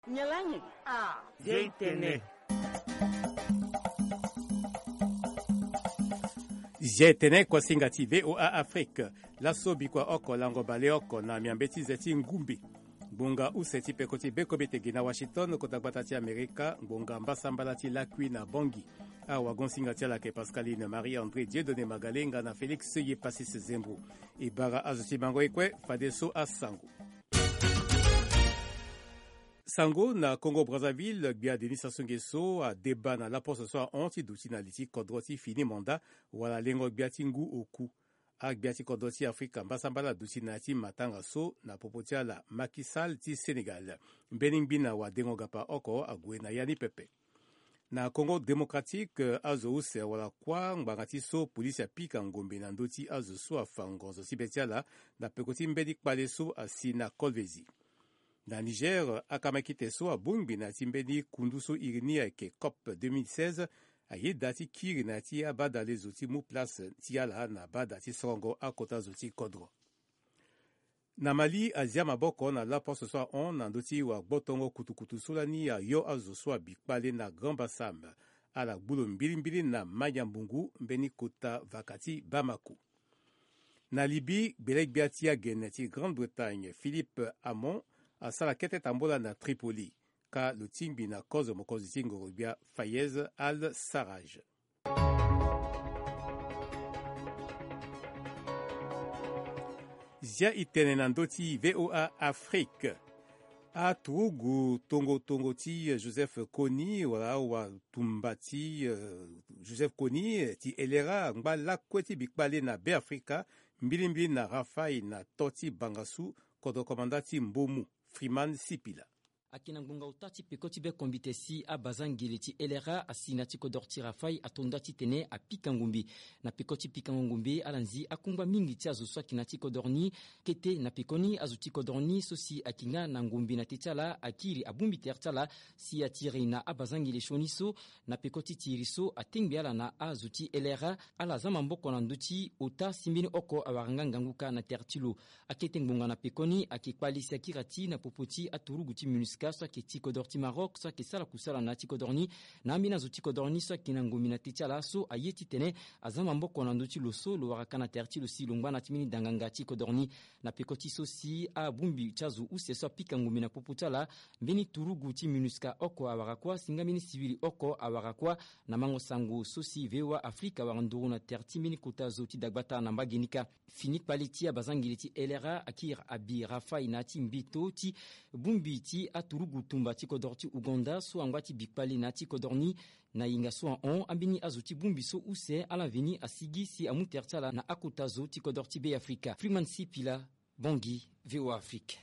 Nyalangi. Jeitene. Jeitene kwa singati VOA Afrique. Laso bikwa oko lango bale oko na miambeti zeti ngumbi. Bunga useti pekoti beko betegi na Washington kotabatati Amerika. Bunga mbasambalati lakwi na bongi. Awa gonsingatia lake Pascaline Marie-André Dieudonné Magalenga na Félix Seye Passis Zembou. Ibara azuti bango ekwe fadeso asango. Sango na Congo-Brazzaville, Bia Denis Sassou Nguesso a débat na la poste soir anti douti na liti kodroti fini mandat wala lengo biati ngu oku. Ak biati kodroti Afrika mbasambala douti na ti matanga so na popotia la Macky Sall ti Sénégal. Mbenimbina wa dengo gapa oko agwe na yani pepe. Na Congo démocratique azo use wala kwa mbangati so polisi apika ngombe na ndoti azo so afangonzo sibetiala na pekoti mbedi kpale so asina Kolvezi. Na Niger, akamakite so abungbi na timbedi kunduso irini ake COP 2016 aye dati kiri na ti abada le zoti mu place tiala na bada ti songo akota zoti kodro. Na Mali, Azia maboko na la poste so on na ndoti wa botongo kutukutu solani ya yo azo so abikpale na Grand Bassam ala gbulo mbilimbili na Mayambungu mbeni kota vakati Bamako. Na Libye, belek biatia geneti Grande-Bretagne Philippe Hamon asala kete tambola na Tripoli, ka le timbi na kozo mokozi tingo rubia Fayez al-Sarraj. Zia itene na ndoti VOA Afrique. A Turugu tongo ti Joseph Kony wala wa tumbati Joseph Kony ti elera ngba la kweti bikbale na Be Africa mbilimbili na Rafai na Toti Bangasu kodo komandati Mbomu Freeman Sipila. Akina ngunga utati pekoti be kombitesi a bazangili ti elera asina ti kodorti rafai atondati tene a pikangumbi na pekoti pikangumbi alanzi akumba mingi ti azo swaki na ti kodorni kete na pekoni azo ti kodorni sosi akinga na ngumbi na tetala akiri abumbi tertala si atiri na a bazangili shoniso na pekoti tiriso atengbi ala na azo ti elera ala zama mboko na nduti ota simbini oko awaranga nganguka na tertilo akete ngunga na pekoni akikpalisi akirati na popoti aturugu ti MONUSCO soit qui tikodor ti Maroc soit qui sala kusala na tikodorni na amina zo tikodorni soit qui na ngumi na tiala so ayeti tene azama mboko na ndoti loso lo warakana terti lo si longba na timini danganga tikodorni na pekoti so si a bumbi chazu use soit pika ngumi na poputala mbeni turugu ti MONUSCO oko awarakwa singa mini civili oko awarakwa na mango sango so si vewa Afrika waranduru na terti mini kota zo ti dagbata na mbagenika finit paliti abazangili ti elera akir abi rafai na ti mbito ti bumbi ti Turugu tumba ti kodorti Uganda so angwati bikpali na ti kodorni na inga so on ambini azuti bumbi so use ala veni asigi si amutertala na akotazo ti kodorti Be Africa. Freeman Sipila, Bangui, VOA Afrique.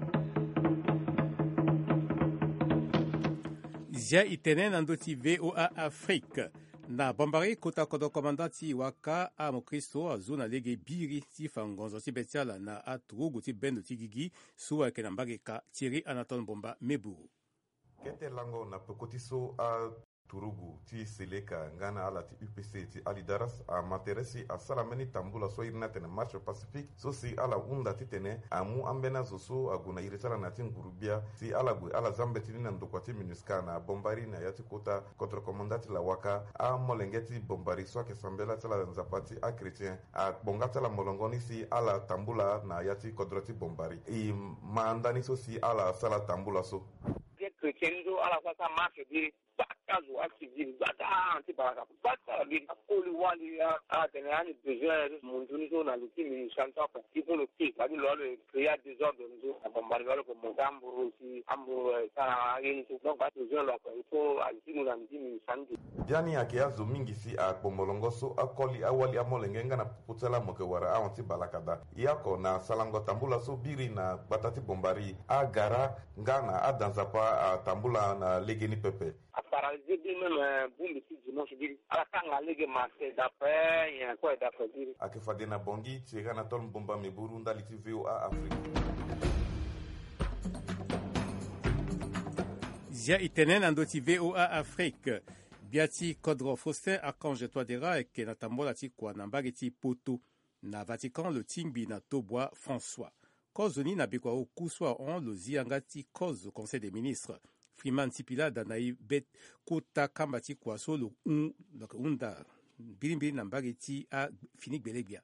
Zia itene na ndoti VOA Afrique. Na bambari kota kodo komandati waka a mokristo azuna lege biri ti fangonzo ti betiala na aturugu ti bendo ti gigi suwa ke na mbageka Thierry Anaton Bomba Meburu. Kete lango na pekoti so a Turugu ti Seleka ngana ala ti UPC ti Alidaras a materesi a salameni tambula so irina tene marche pacifique so si ala unda ti tene amu ambena zoso aguna irisala na ti ngurubia si ala gwe ala zambe ti nina ndokwa ti MONUSCO na bombari na yati kota contre commandati la waka a molenge ti bombari so ke sambela tala nzapati a chrétien a bonga tala molongoni si ala tambula na yati kodroti bombari i maandani so si ala sala tambula so chrétien zo ala kwasa marche di kazu aktivili bata antibaraka bata li akoli wali a tene ani besoin monjuni so na litimi chanta pa tipo le pic la lo le créer des ordres nous a bombardé comme Mogambo aussi ambo sana yeni so donc ba besoin lo ko il faut altimo na ndimi sandi jani yake azo mingi si a bomolongo so akoli awali amolenge ngana putela mokewara a anti balakada yako na salango tambula so biri na batati bombari a gara ngana a danzapa a tambula na legeni pepe paralysé même boum si dimanche dire à la tanga ligue marché d'après il y a quoi d'après dire akifadena bongi tirana ton bomba me burunda li VOA Afrique. Zia itenen andoti VOA Afrique biati Kodro Faustin Archange Toadera ke na tambola ti kwa na mbageti poto na Vatican le timbi na Tobwa François. Kozoni na bikwa okuswa on lo ziangati koz au Conseil des ministres. Freeman Sipila danai bet kota kambati kwaso lo unda bilimbili na mbageti a Finik Belebia.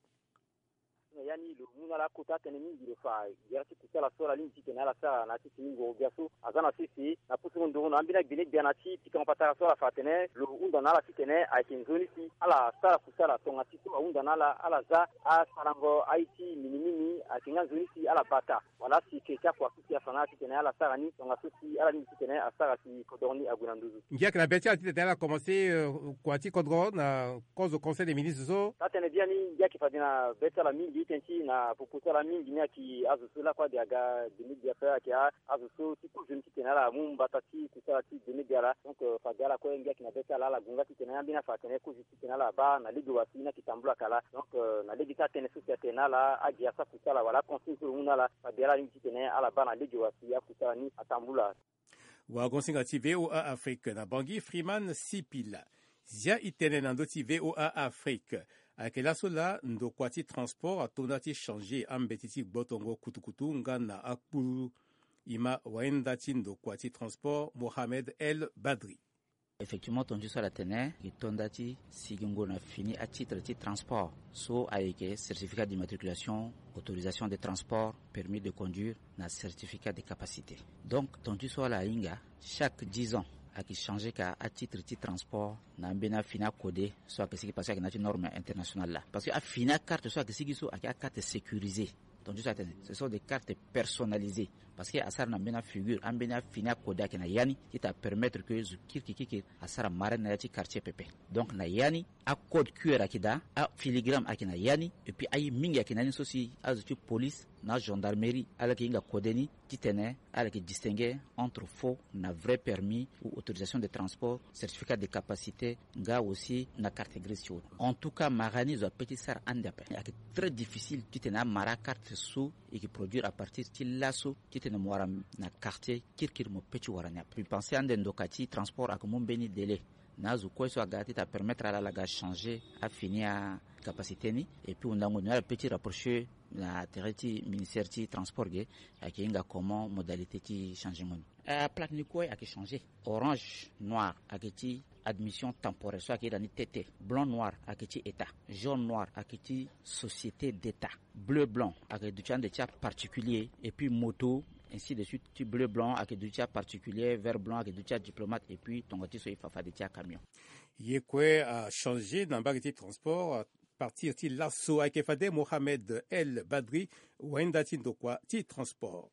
Yani lo muna la kota tene mingi le fa yati kusala sola linti tene ala sa na titi mingo biaso azana sisi na pusu ndo na ambina bile bia na ti tika mpata sola fa tene lo unda na la tene a kinzoni si ala sala kusala tonga ti so unda na la ala za a sarango aiti minimini a kinganzoni si ala bata wala si keka kwa sisi afana tene ala sara ni tonga sisi ala ni tene a sara si kodorni aguna nduzu ngia kana betia ti tene a commencé kwa ti kodron na cause au conseil des ministres so tene bien ni ngia kifadina beta la mingi tenchi na pukusala mingi ni ki azusula kwa diaga dimidia fa ki azusu ti ku jeni tene ala mumba tati kusala ti dimidia la donc fagala ko ngia kina beta la gunga ti tene ambina fa tene ku jiti tene ala ba na ligi wasina kitambula kala donc na ligi ta tene su tene ala agia sa kusala wala consigne sur una la fagala ni tene ala ba na ligi wasia kusala ni atambula wa consigne ti VOA Afrique na Bangui Freeman Sipila zia itene na ndoti VOA Afrique akela sola ndo kwati transport atonati changer ambetiti botongo kutukutu ngana akpuru ima waendati ndo kwati transport Mohamed El Badri. Effectivement, ton juste à la tenue, il tondati sigungo na fini à titre de transport, so avec certificat d'immatriculation, autorisation de transport, permis de conduire, na certificat de capacité. Donc, ton juste à la inga, chaque 10 ans, à qui changer qu'à titre de transport, na bena fina codé, soit que ce qui passe avec une norme internationale là. Parce que à fina carte, soit que ce qui soit à carte sécurisée. Donc, ce sont des cartes personnalisées. Parce que à ça, on a bien figure, on a bien fini codé qui na yani, qui t'a permettre que zukir à ça marine na quartier pepe. Donc, na yani, à code QR qui da, à filigrane à qui na yani, et puis à y mingi qui na ni aussi, à zuki police, na gendarmerie, à la qui inga codeni, qui tenait, à la qui distinguait entre faux, na vrai permis ou autorisation de transport, certificat de capacité, nga aussi, na carte grise. En tout cas, marani zo petit sar andapé. C'est très difficile, qui tenait mara carte sous et qui produire à partir de lasso, qui tenait moira na quartier, kirkir mo petit waranya. Puis penser à ndokati transport à comme beni délai. Nazu quoi soit gâté à permettre à la changer, à finir à capacité ni, et puis on a un petit rapproché la territoire ministère du transport qui inga comment modalité qui changement plaque ni quoi a qui changé orange noir a qui admission temporaire soit qui dans TT blanc noir a qui état jaune noir a qui société d'état bleu blanc a qui du de tiers particulier et puis moto ainsi de suite tu bleu blanc a qui du tiers particulier vert blanc a qui du tiers diplomate et puis ton petit soit fafa de tiers camion y quoi a changé dans le transport partir ti lasso avec Fadé Mohamed El Badri wendati ndokwa ti transport.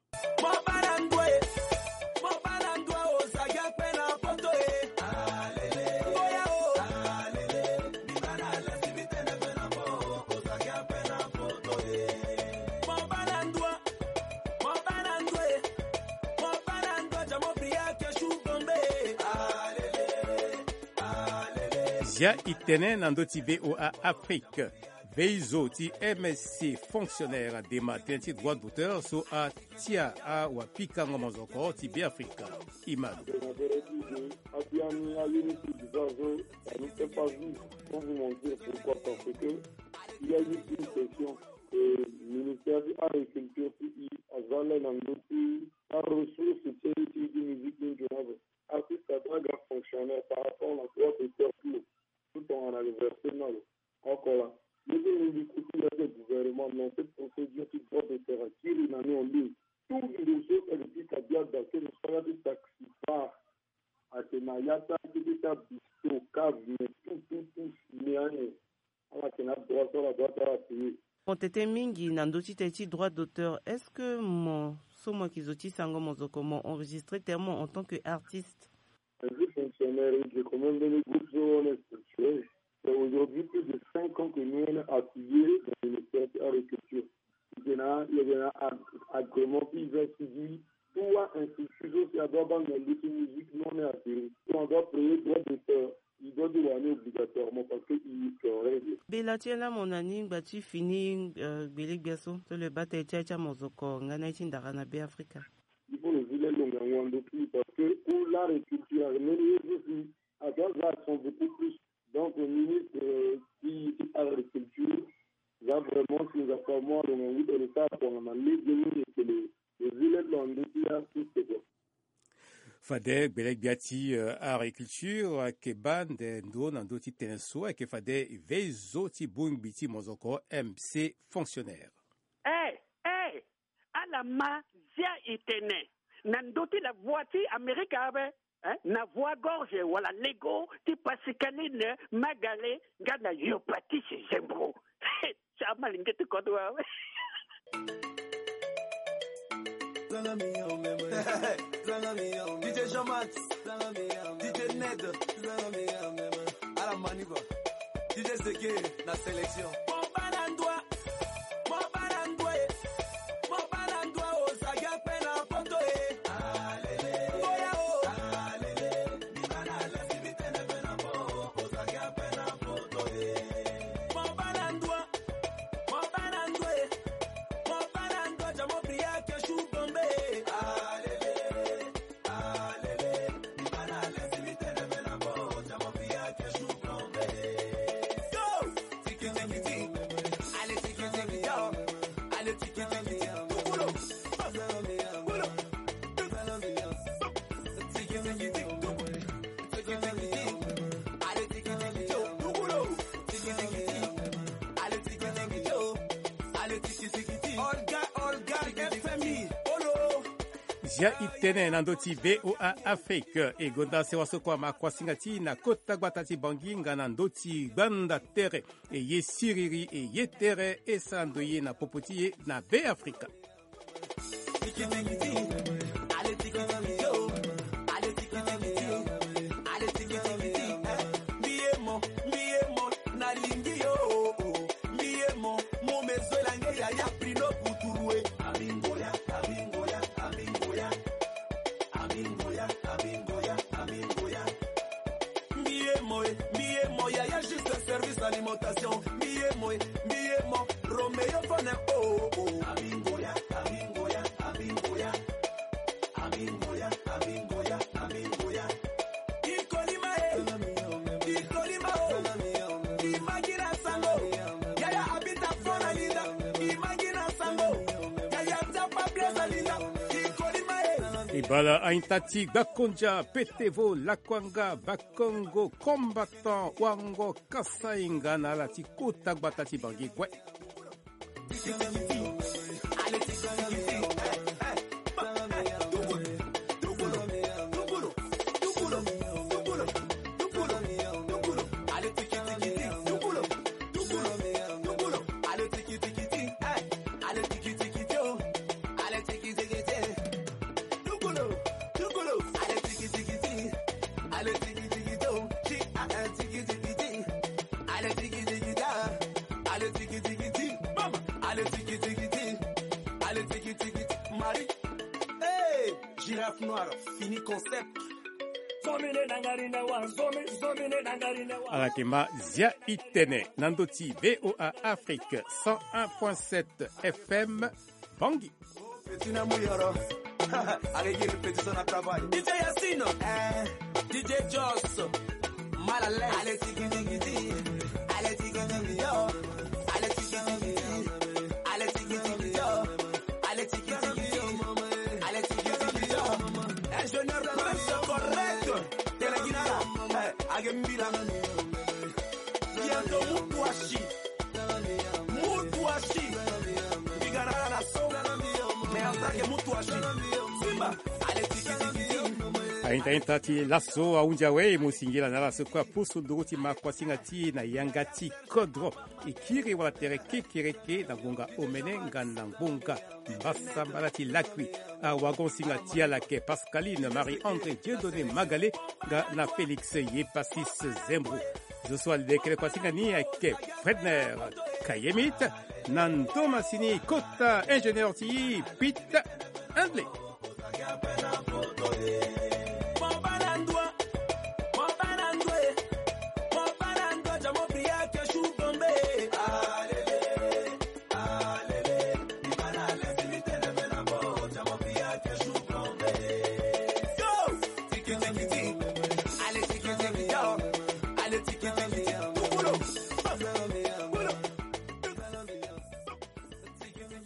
Zia itene nando ti VOA Afrique. Veizo ti MSC fonctionnaire des matins ti droit d'auteur so a tia a wa pika ngomozoko ti bi Africa. Imado. Abiani a l'unité du Zazo, ça ne peut pas vivre sans vous mentir pourquoi parce que il y a eu une question le ministère de l'Agriculture qui a zalé dans l'outil la ressource du musique d'une assiste à un fonctionnaire par rapport à la droit d'auteur tout en anniversaire encore là. Le gouvernement dans cette procédure qui doit de faire acquérir une année en ligne. Tout le dossier est le petit cabiat d'accueil de soins de taxi par à Kenayata, qui est à Bisto, Cave, tout, mais à la Kenayata, droit sur la droite à la payer. On t'était mingi, nandoti t'es droit d'auteur. Est-ce que mon somo kizoti sango mozoko m'ont enregistré tellement en tant qu'artiste? Un fonctionnaire, j'ai quand même donné le groupe zone structuré. C'est aujourd'hui plus de 5 ans que nous on a appuyé dans le ministère de l'Agriculture. Il y a un agrément qui va suivre tout institution qui a droit dans la musique non est appuyé. On doit payer droit d'auteur. Il doit devenir obligatoirement parce qu'il serait. Belatiela mon ami, tu finis Belik Biaso, sur le bateau Tchacha Mozoko, Nganaïtin Darana B Africa. Il faut le viler longuement depuis parce que pour l'agriculture, les agents sont beaucoup plus. Donc, le ministre qui a l'agriculture, là, vraiment, si nous avons moi, le moment de l'État, on a les villes de l'Andétia, tout c'est bon. fade belek biati agriculture ke bande ndo nando ti tenso ke fade vezo ti bung biti mozoko MC fonctionnaire. Ala ma zia itene nando ti la voiture américaine na voie gorge wala lego ti pasikaline magale ngana yopati se zembro chama lingeti kodwa DJ Jean-Max, DJ Ned, à la maniba, DJ Seke, la sélection. Ja itene nandoti VOA Afrique e gonda sewa sokwa makwasingati na kota gwatati banginga nandoti banda tere e ye siriri e ye tere e sandoye na popotiye na be Afrika. Alimentation, Miemo, Romeo Fone, Abingoya, Imagina Sango, Yaya Abita Fona Linda, Imagina Sango, Yaya Tapa Plaza Linda, Ibala Aintati Bakonja Petevo Lakwanga Bakongo combattant Wango Kasainga na la Tikota Batati Bangi Kwe. Girafe noire, fini concept. Alakema Zia Itene Nandoti VOA Afrique 101.7 FM Bangui. DJ Yassino, DJ Joss, Malale, allez tiki tiki tiki, allez tiki tiki yo, allez tiki tiki tiki, allez tiki tiki yo, allez tiki tiki yo, allez tiki tiki yo. Ingénieur de la correct, Teleguinara, Agembira, bientôt Mutuashi, Bigara la soga, mais en tant que Mutuashi, Simba, allez tiki tiki yo. Aintati lasso aunjawe musingira na lasso kwa pusu duruti makwasingati na yangati kodro ikiri wala tereke kireke na bunga omenenga na bunga basambalati lakwi awagon singati ala ke Pascaline Marie-André Dieudonné Magalé na Félix Yepasis Zembro je sois le décret kwasingani ke Fredner Kayemit Nando Massini Kota ingénieur ti Pete Handley.